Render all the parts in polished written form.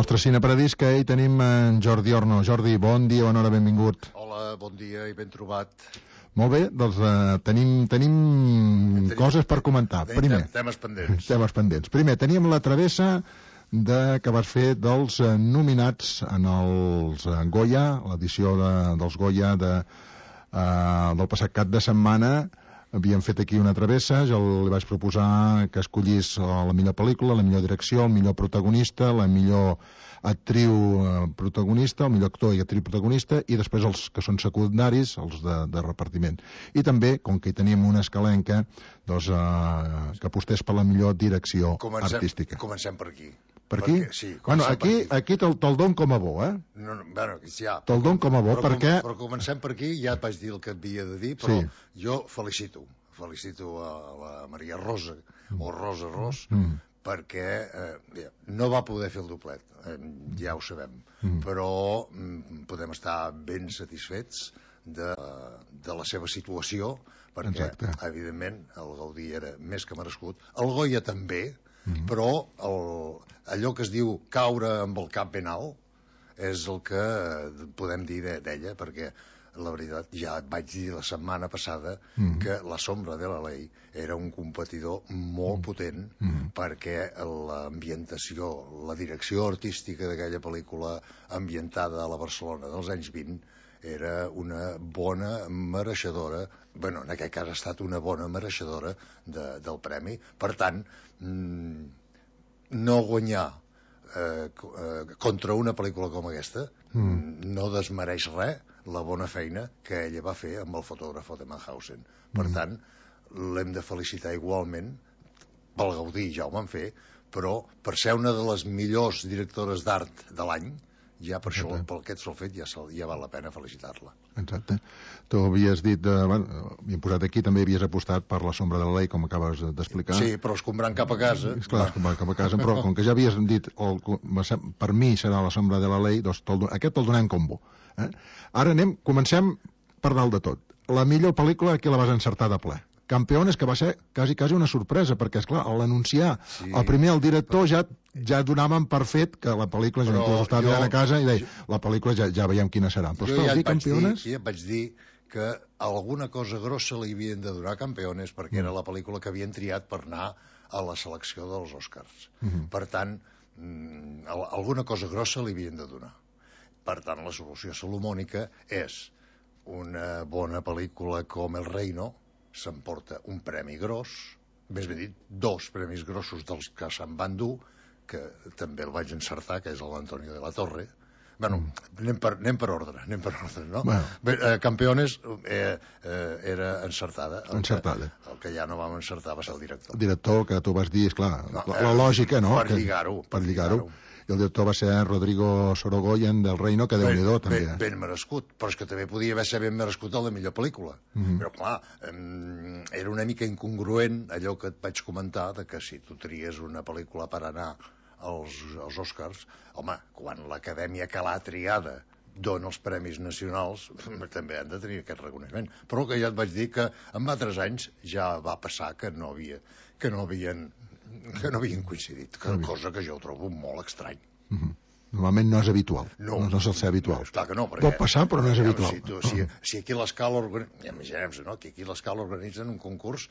nostre cineparadís, que hi tenim en Jordi Orno. Jordi, bon dia, bona hora, benvingut. Hola, bon dia i ben trobat. Molt bé, doncs tenim coses per comentar. Primer, temes pendents. Temes pendents. Primer, teníem la travessa que vas fer dels nominats en els Goya, l'edició dels Goya del passat cap de setmana. Havíem fet aquí una travessa, jo li vaig proposar que escollís la millor pel·lícula, la millor direcció, el millor protagonista, la millor actriu protagonista, el millor actor i actriu protagonista, i després els que són secundaris, els de repartiment. I també, com que hi teníem una escalenca, doncs, que apostés per la millor direcció artística. Comencem per aquí. Per aquí? Sí, bueno, aquí te'l don com a bo, eh? No, bueno, ja. Te'l don com a bo, perquè... Però comencem per aquí, ja et vaig dir el que havia de dir, però sí. Jo felicito a la Maria Rosa, o Rosa Ros, perquè no va poder fer el doblet, ja ho sabem, però podem estar ben satisfets de la seva situació, perquè, evidentment, el Gaudí era més que merescut, el Goya també, però allò que es diu caure amb el cap ben alt és el que podem dir d'ella, perquè la veritat, ja et vaig dir la setmana passada que La sombra de la ley era un competidor molt potent, perquè l'ambientació, la direcció artística d'aquella pel·lícula ambientada a la Barcelona dels anys 20 era una bona mereixedora, bueno, en aquest cas ha estat una bona mereixedora del premi. Per tant, no guanyar contra una pel·lícula com aquesta no desmereix res la bona feina que ella va fer amb el fotògraf de Mannhausen. Per tant, l'hem de felicitar igualment. Pel Gaudí ja ho van fer, però per ser una de les millors directores d'art de l'any, ja per això, pel aquest sol fet, ja val la pena felicitar-la. Exacte. Tu havies dit, havíem posat aquí, també havies apostat per La sombra de la ley, com acabes d'explicar. Sí, però escombrant cap a casa. Clar, escombrant cap a casa, però com que ja havies dit, per mi serà La sombra de la ley, doncs aquest te'l donem com bo. Ara comencem per dalt de tot. La millor pel·lícula, aquí la vas encertar de ple. Campeones, que va ser quasi una sorpresa, perquè, esclar, a l'anunciar el primer, el director, ja donàvem per fet que la pel·lícula, jo estava mirant a casa i deia, la pel·lícula ja veiem quina serà. Però jo ja et vaig dir que alguna cosa grossa li havien de donar Campeones, perquè era la pel·lícula que havien triat per anar a la selecció dels Oscars. Per tant, alguna cosa grossa li havien de donar. Per tant, la solució salomònica és una bona pel·lícula com El Reino, s'emporta un premi gros, més ben dit, 2 premis grossos dels que se'n van dur, que també el vaig encertar, que és l'Antonio de la Torre. Bueno, anem per ordre, no? Campeones era encertada. El que ja no vam encertar va ser el director. El director, que tu vas dir, esclar, la lògica, no? Per lligar-ho. I el director va ser Rodrigo Sorogoyen del Reino, que Déu-n'hi-do, també. Ben merescut, però és que també podia haver ser ben merescut a la millor pel·lícula. Però, clar, era una mica incongruent allò que et vaig comentar, de que si tu tries una pel·lícula per anar als Oscars, home, quan l'Acadèmia que l'ha triada dona els premis nacionals, també han de tenir aquest reconeixement. Però que ja et vaig dir que en altres anys ja va passar que no havien coincidit, cosa que jo trobo molt estrany. Normalment no és habitual. No sol ser habitual. Clar que no. Pot passar, però no és habitual. Si aquí l'Escala imaginem-nos, no? Que aquí l'Escala organitzen un concurs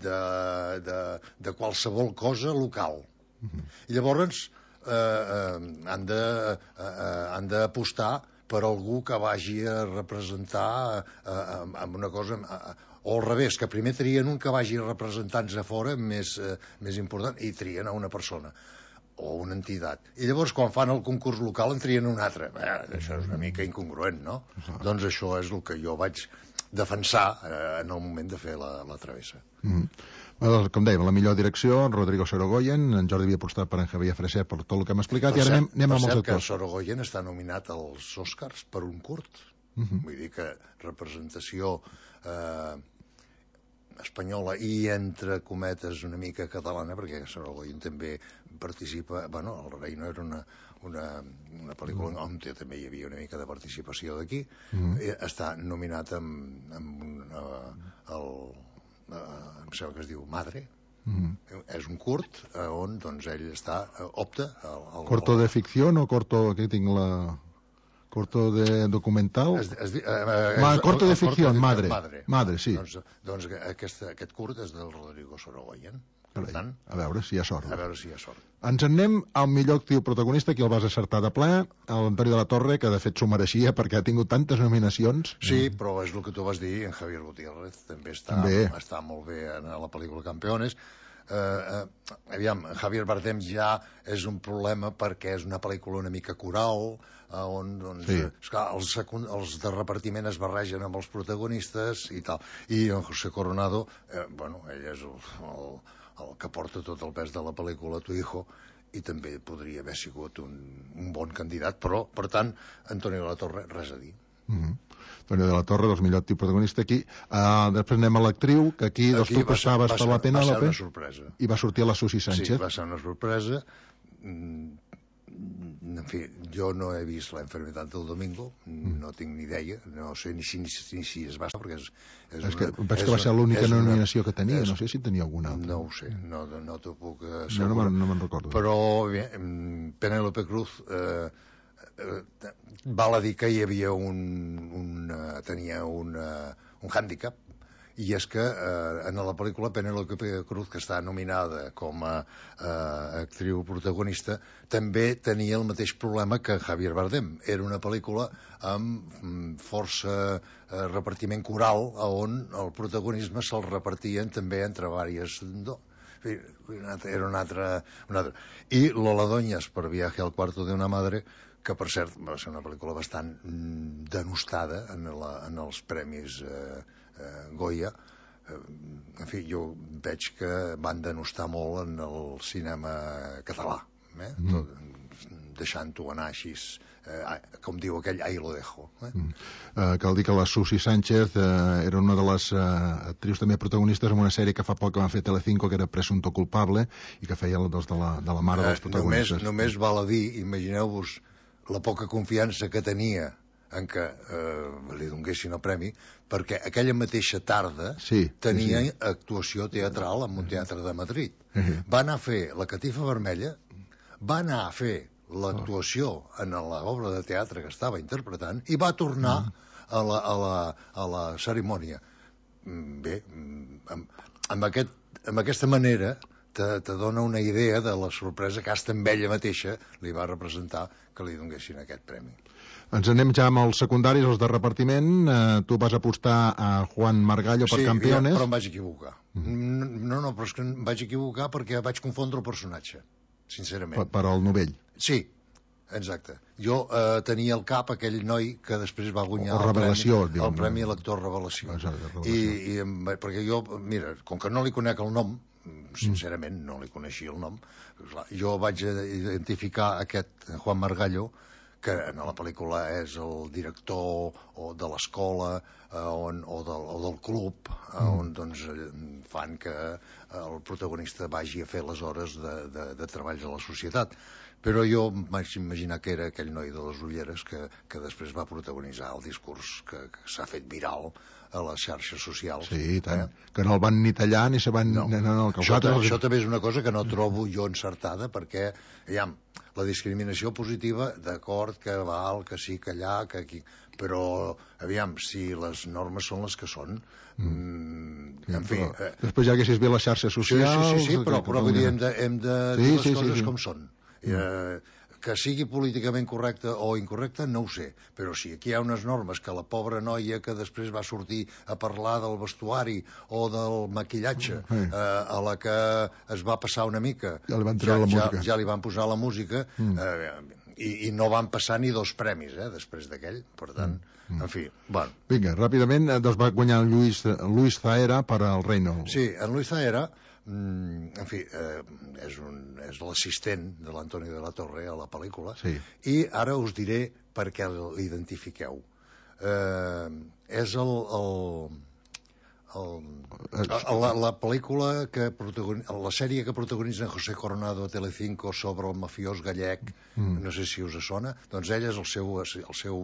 de qualsevol cosa local. I llavors han d'apostar per algú que vagi a representar amb una cosa, o al revés, que primer trien un que vagi representant a fora més important, i trien a una persona o una entitat, i llavors quan fan el concurs local en trien un altre. Això és una mica incongruent, no? Doncs això és el que jo vaig defensar en el moment de fer la travessa. Com dèiem, la millor direcció, Rodrigo Sorogoyen, en Jordi havia apostat per en Javier Freser per tot el que hem explicat, i ara anem amb els actors. Per cert, que Sorogoyen està nominat als Oscars per un curt. Vull dir que representació espanyola i, entre cometes, una mica catalana, perquè Sorogoyen també participa... Bueno, El Reino era una pel·lícula on també hi havia una mica de participació d'aquí. Està nominat amb em sembla que es diu Madre, És un curt on doncs, ell opta... ¿Corto de ficción o corto, que tinc la... corto de documental? Corto de ficción, madre. Madre, sí. Doncs aquest curt és del Rodrigo Sorogoyen. Per tant, a veure si hi ha sort. Ens en anem al millor actiu protagonista, aquí el vas acertar de ple, l'Antoni de la Torre, que de fet s'ho mereixia perquè ha tingut tantes nominacions. Sí, però és el que tu vas dir, en Javier Gutiérrez també està molt bé en la pel·lícula Campeones. Aviam, Javier Bardem ja és un problema perquè és una pel·lícula una mica coral, on doncs, esclar, els de repartiment es barregen amb els protagonistes i tal. I en José Coronado, ell és el que porta tot el pes de la pel·lícula Tu Hijo, i també podria haver sigut un bon candidat, però, per tant, Antonio de la Torre, res a dir. Antonio de la Torre, dels millors actiu protagonista aquí. Després anem a l'actriu, que aquí tu passaves per la Penèlope. Va ser una sorpresa. I va sortir a la Susi Sánchez. Sí, va ser una sorpresa. En fi, jo no he vist La enfermedad del domingo, no tinc ni idea, no sé ni si es basa, perquè és que veig que va ser l'única nominació que tenia, no sé si tenia alguna altra. No ho sé, no t'ho puc assegurar. No me'n recordo. Però bé, Penélope Cruz val a dir que hi havia tenia un hàndicap, i és que en la pel·lícula Penélope Cruz, que està nominada com a actriu protagonista, també tenia el mateix problema que Javier Bardem. Era una pel·lícula amb força repartiment coral, on el protagonisme se'l repartien també entre diverses... Era un altre. I Lola Doñas, per Viaje al cuarto de una madre, que per cert va ser una pel·lícula bastant denostada en els premis Goya. En fi, jo veig que van denostar molt en el cinema català, deixant-ho anar així, com diu aquell, ahí lo dejo. Cal dir que la Susi Sánchez era una de les actrius també protagonistes en una sèrie que fa poc que van fer Telecinco, que era Presunto culpable, i que feia de la mare dels protagonistes. Només val a dir, imagineu-vos la poca confiança que tenia en què li donguessin el premi, perquè aquella mateixa tarda tenia actuació teatral en un teatre de Madrid. Va anar a fer La catifa vermella, va anar a fer l'actuació en l'obra de teatre que estava interpretant i va tornar a la cerimònia. Bé, amb aquesta manera te dona una idea de la sorpresa que hasta amb ella mateixa li va representar que li donguessin aquest premi. Ens anem ja amb els secundaris, els de repartiment. Tu vas apostar a Juan Margallo per Campeones. Sí, però em vaig equivocar. No, però és que em vaig equivocar perquè vaig confondre el personatge, sincerament. Per al novell. Sí, exacte. Jo tenia al cap aquell noi que després va guanyar el Premi a l'Actor Revelació. Perquè jo, mira, com que no li conec el nom, sincerament no li coneixia el nom, jo vaig identificar aquest Juan Margallo, que en la pel·lícula és el director de l'escola o del club, on doncs fan que el protagonista vagi a fer les hores de treballs a la societat. Però jo vaig imaginar que era aquell noi de les ulleres que després va protagonitzar el discurs que s'ha fet viral a les xarxes socials. Sí, i tant. Que no el van ni tallar ni se van... No. Això també és una cosa que no trobo jo encertada, perquè, aviam, la discriminació positiva, d'acord, que val, que sí, que allà, que aquí... Però, aviam, si les normes són les que són... En fi... Després ja haguessis vist les xarxes socials... Sí, però vull dir, hem de dir les coses com són. Que sigui políticament correcte o incorrecte, no ho sé, però si aquí hi ha unes normes que la pobra noia que després va sortir a parlar del vestuari o del maquillatge, a la que es va passar una mica, ja li van posar la música, i no van passar ni 2 premis després d'aquell, per tant, en fi, bueno. Vinga, ràpidament, doncs va guanyar Luis Zahera per al Reino. Sí, en Luis Zahera, en fi, és l'assistent de l'Antonio de la Torre a la pel·lícula, i ara us diré per què l'identifiqueu. És la pel·lícula la sèrie que protagonitza José Coronado a Telecinco sobre el mafiós gallec, no sé si us sona, doncs ell és el seu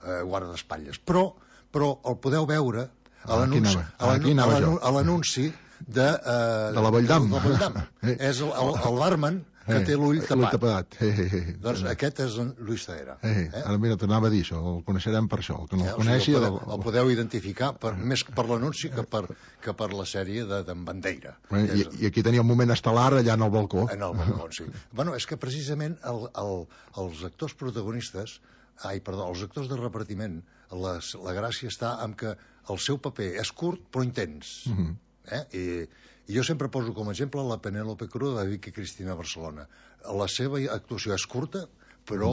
guardaespatlles, però el podeu veure a l'anunci de la Valldam. És el barman que té l'ull tapat. Doncs aquest és en Luis Zahera. Ara mira, t'anava a dir això, el coneixerem per això. El que no el coneixi... El podeu identificar més per l'anunci que per la sèrie d'en Bandeira. I aquí tenia un moment estel·lar allà en el balcó. En el balcó, sí. Bueno, és que precisament els actors protagonistes, els actors de repartiment, la gràcia està en que el seu paper és curt però intens. I jo sempre poso com a exemple la Penélope Cruz de Vicky Cristina a Barcelona. La seva actuació és curta, però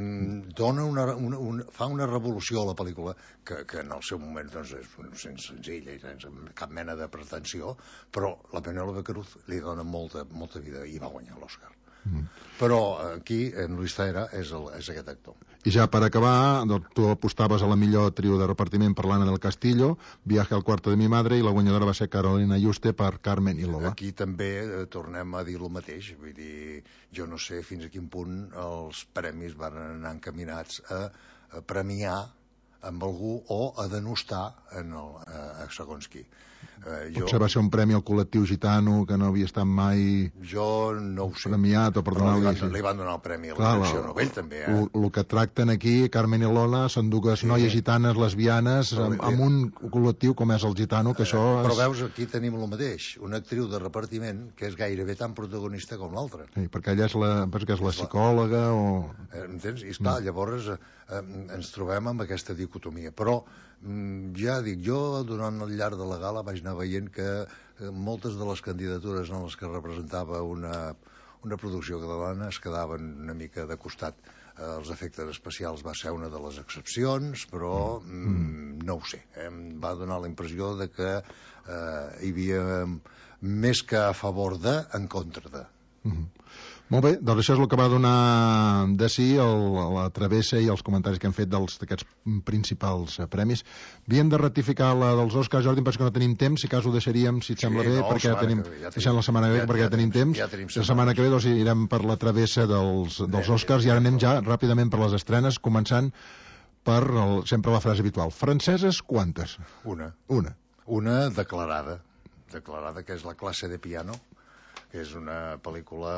fa una revolució a la pel·lícula que en el seu moment doncs, és senzilla i sense cap mena de pretensió, però la Penélope Cruz li dona molta vida i va guanyar l'Oscar. Però aquí en Luis Zahera és aquest actor. I ja per acabar, tu apostaves a la millor trio de repartiment per l'Anna del Castillo, Viaje al cuarto de mi madre, i la guanyadora va ser Carolina Juste per Carmen i Lola. Aquí també tornem a dir el mateix, vull dir, jo no sé fins a quin punt els premis van anar encaminats a premiar amb algú o a denostar a segons qui. Potser va ser un premi al col·lectiu gitano que no havia estat mai no ho sé, premiat o per donar-li... Li van donar el premi a la direcció Nobel també. El que tracten aquí, Carmen i Lola, són dues noies gitanes lesbianes amb un col·lectiu com és el gitano, que això... Però veus, aquí tenim el mateix, una actriu de repartiment que és gairebé tan protagonista com l'altra. Sí, perquè ella és la psicòloga o... Entens? I esclar, llavors ens trobem amb aquesta dicotomia. Però ja dic, jo durant el llarg de la gala vaig anar veient que moltes de les candidatures en les que representava una producció catalana es quedaven una mica de costat. Els efectes especials va ser una de les excepcions, però no ho sé. Em va donar la impressió de que hi havia més que a favor de, en contra de. Molt bé, doncs això és el que va donar de si la travessa i els comentaris que hem fet d'aquests principals premis. Havíem de ratificar la dels Oscars, Jordi, em penso que no tenim temps, si cas ho deixaríem, si et sembla bé, perquè deixem la setmana que ve, perquè ja tenim temps. La setmana que ve doncs, irem per la travessa dels Oscars i ara anem ja ràpidament per les estrenes, començant per sempre la frase habitual. Franceses, quantes? Una. Una declarada, que és La classe de piano, que és una pel·lícula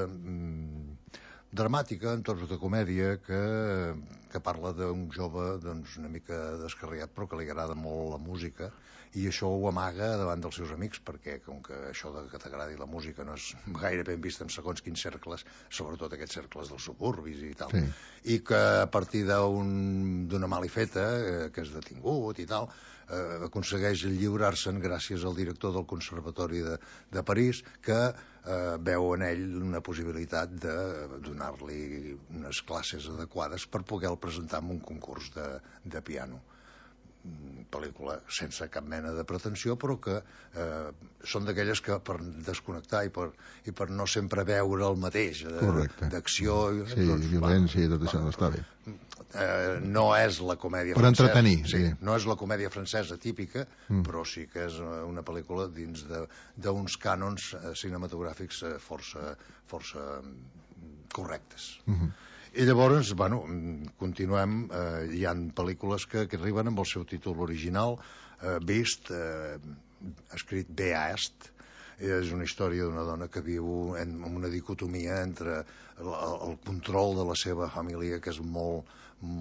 dramàtica, en tons de comèdia, que parla d'un jove doncs, una mica descarriat, però que li agrada molt la música, i això ho amaga davant dels seus amics, perquè com que això de que t'agradi la música no és gaire ben vist en segons quins cercles, sobretot aquests cercles dels suburbis i tal, i que a partir d'una malifeta, que és detingut i tal, aconsegueix lliurar-se'n gràcies al director del Conservatori de París, que veu en ell una possibilitat de donar-li unes classes adequades per poder-el presentar en un concurs de piano. Pel·lícula sense cap mena de pretensió, però que són d'aquelles que per desconnectar i per no sempre veure el mateix d'acció violència i tot això no està bé. No és la comèdia per francesa, entretenir, no és la comèdia francesa típica, però sí que és una pel·lícula dins d'uns cànons cinematogràfics força correctes. I llavors, continuem, hi ha pel·lícules que arriben amb el seu títol original, Beast, escrit Beast, és una història d'una dona que viu en una dicotomia entre el control de la seva família, que és molt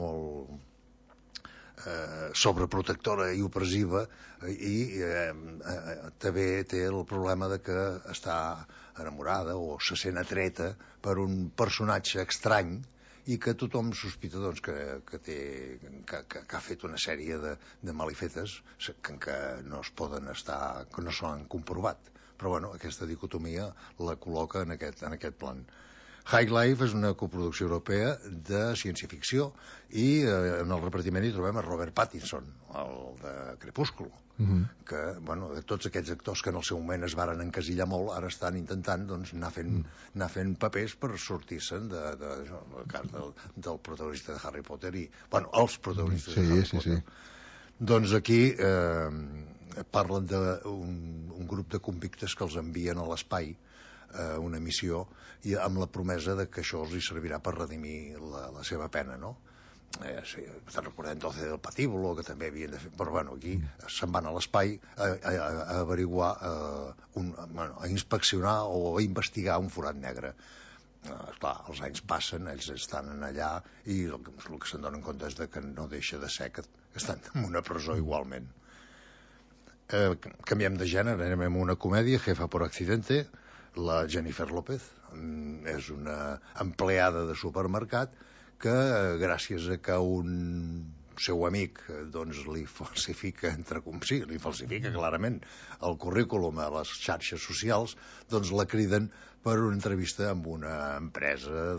sobreprotectora i opressiva, i també té el problema de que està enamorada o se sent atreta per un personatge estrany i que tothom sospita doncs, que ha fet una sèrie de malifetes que no es poden estar, que no s'han comprovat. Però aquesta dicotomia la col·loca en aquest plan. High Life és una coproducció europea de ciència-ficció i en el repartiment hi trobem a Robert Pattinson, el de Crepúsculo, que de tots aquests actors que en el seu moment es varen encasillar molt, ara estan intentant anar fent papers per sortir-se'n del cas del protagonista de Harry Potter i els protagonistes de Harry Potter. Doncs aquí parlen d'un grup de convictes que els envien a l'espai una missió i amb la promesa de que això els hi servirà per redimir la seva pena, no? sí, te'n recordem 12 del Patíbulo, que també havien de fer, però bueno, aquí se'n van a l'espai a averiguar, a inspeccionar o a investigar un forat negre. Clar, els anys passen, ells estan allà i el que se'n donen compte és que no deixa de ser que estan en una presó igualment. Canviem de gènere, anem a una comèdia, Jefa por accidente. La Jennifer López és una empleada de supermercat que gràcies a que un seu amic doncs li falsifica li falsifica clarament el currículum a les xarxes socials, doncs la criden per una entrevista amb una empresa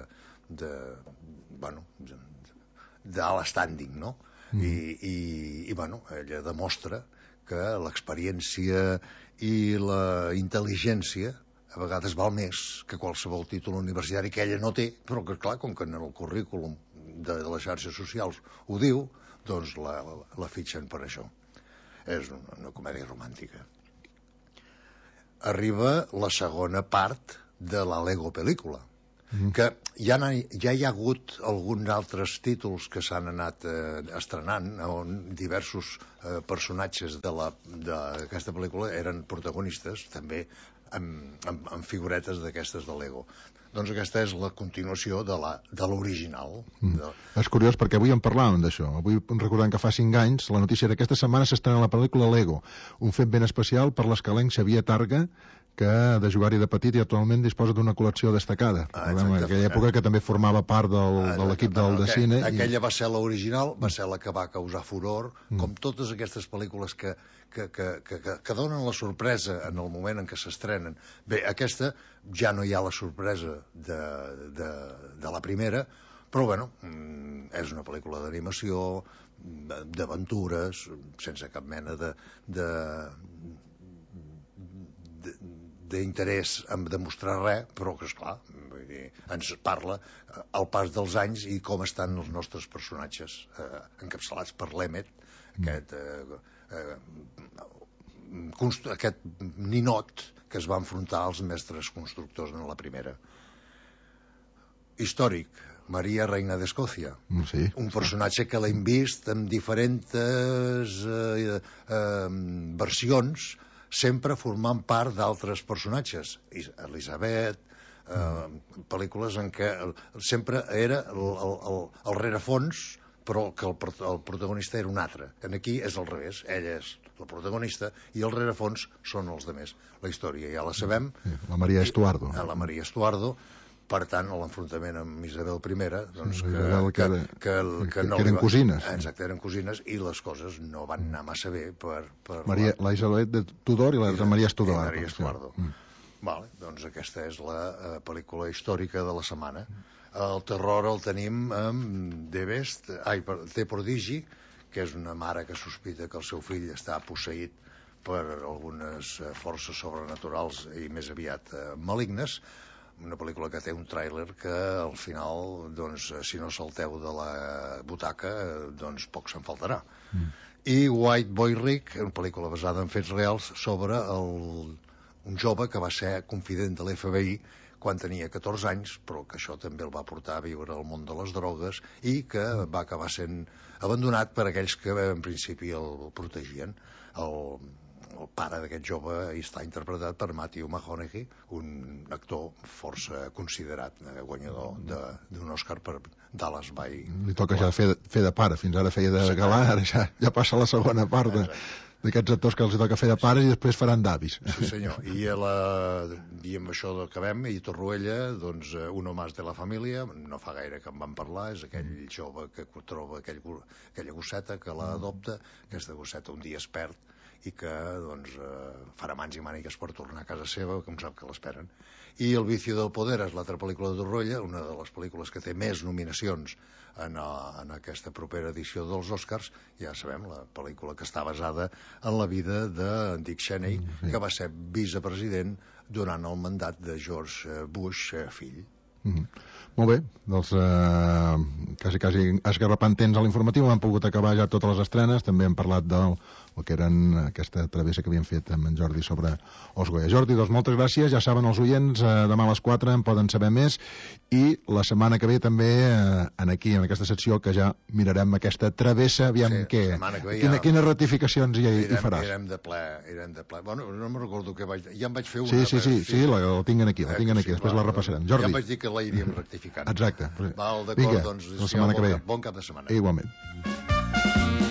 d'alt standing, no? I bueno, ella demostra que l'experiència i la intel·ligència a vegades val més que qualsevol títol universitari que ella no té, però que clar, com que en el currículum de les xarxes socials ho diu, doncs la fitxen per això. És una comèdia romàntica. Arriba la segona part de la Lego pel·lícula, que ja hi ha hagut alguns altres títols que s'han anat estrenant on diversos personatges d'aquesta pel·lícula eren protagonistes també amb figuretes d'aquestes de Lego. Doncs aquesta és la continuació de l'original. És curiós perquè avui en parlàvem d'això. Avui recordem que fa 5 anys la notícia d'aquesta setmana s'estrena la pel·lícula Lego, un fet ben especial per l'escalenc Xavier Targa, que de jugar-hi de petit i actualment disposa d'una col·lecció destacada. En aquella època que també formava part de l'equip de cine. Aquella va ser l'original, va ser la que va causar furor, com totes aquestes pel·lícules que donen la sorpresa en el moment en què s'estrenen. Bé, aquesta ja no hi ha la sorpresa de la primera, però bueno, és una pel·lícula d'animació, d'aventures, sense cap mena d'interès en demostrar res, però que esclar, ens parla al pas dels anys i com estan els nostres personatges encapçalats per l'Emmet, aquest ninot que es va enfrontar als mestres constructors en la primera. Històric, Maria, reina d'Escòcia. Sí. Un personatge que l'hem vist en diferents versions, sempre formant part d'altres personatges. Elisabet, pel·lícules en què sempre era el rerefons, però que el protagonista era un altre. Aquí és al revés, ella és la protagonista i els rerefons són els altres. La història ja la sabem. La Maria Estuardo. La Maria Estuardo. Per tant, l'enfrontament amb Isabel I, doncs que eren cosines. Exacte, eren cosines, i les coses no van anar massa bé per la Isabel de Tudor i la Maria Estuardo. Maria Estuardo. Vale, doncs aquesta és la pel·lícula històrica de la setmana. El terror el tenim amb The Prodigy, que és una mare que sospita que el seu fill està posseït per algunes forces sobrenaturals i més aviat malignes. Una pel·lícula que té un tràiler que al final, doncs, si no salteu de la butaca, doncs poc se'n faltarà. I White Boy Rick, una pel·lícula basada en fets reals sobre un jove que va ser confident de l'FBI quan tenia 14 anys, però que això també el va portar a viure al món de les drogues i que va acabar sent abandonat per aquells que en principi el protegien. El pare d'aquest jove està interpretat per Matthew McConaughey, un actor força considerat, guanyador d'un Òscar per Dallas Buy. Li toca ja fer de pare, fins ara feia de galà, ara ja passa la segona part d'aquests actors que els toca fer de pares i després faran d'avis. Sí, senyor. I amb això acabem, i Torroella, doncs, uno más de la família, no fa gaire que en vam parlar, és aquell jove que troba aquella gosseta que l'adopta, aquesta gosseta un dia es perd, i que doncs, farà mans i mànigues per tornar a casa seva, que sap que l'esperen. I El vicio del poder és l'altra pel·lícula de Torroella, una de les pel·lícules que té més nominacions en aquesta propera edició dels Oscars. Ja sabem, la pel·lícula que està basada en la vida de Dick Cheney, que va ser vicepresident durant el mandat de George Bush, fill. Molt bé, doncs quasi esgarrapant temps a l'informatiu, hem pogut acabar ja totes les estrenes, també hem parlat del el que eren aquesta travessa que havien fet amb en Jordi sobre els Goya. Jordi, doncs moltes gràcies, ja saben els oients, demà a les 4 en poden saber més, i la setmana que ve també aquí, en aquesta secció, que ja mirarem aquesta travessa, aviam quines ratificacions hi faràs. Érem de ple. Bueno, no me'n recordo què vaig... Ja en vaig fer una. Sí, la tinc aquí, després la repassarem. Jordi. Ja em vaig dir que la iríem rectificant. Exacte. Val, d'acord, doncs, la setmana que ve. Bon cap de setmana. Igualment.